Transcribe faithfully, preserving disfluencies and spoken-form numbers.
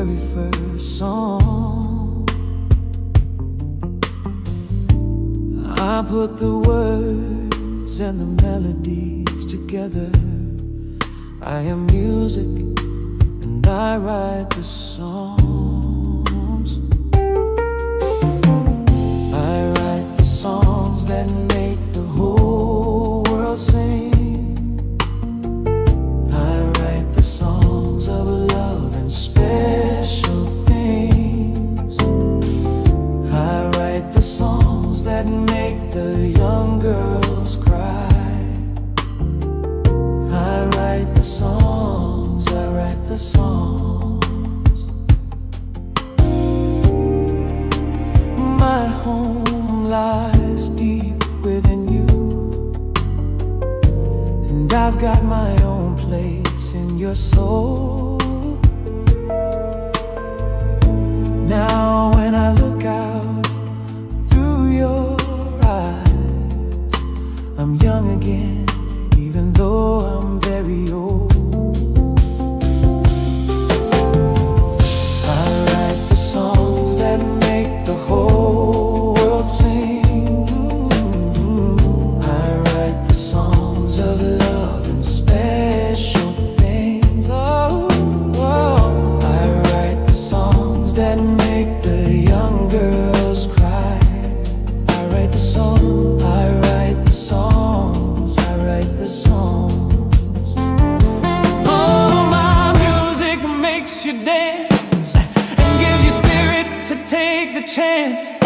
very first song. I put the words and the melodies together. I am music and I write the songs. I write the songs that make the whole world sing. I write the songs of love and special things. I write the songs that make the young girls cry. I write the songs, I write the songs. My home lies deep within you, and I've got my own place in your soul. Now when I look out through your eyes, I'm young again, even though I'm very old. I write the songs that make the whole world sing. I write the songs of love and special things. Oh, oh. I write the songs that make the young girls cry. I write the songs, I write the songs, I write the songs. Oh, my music makes you dance and gives you spirit to take the chance.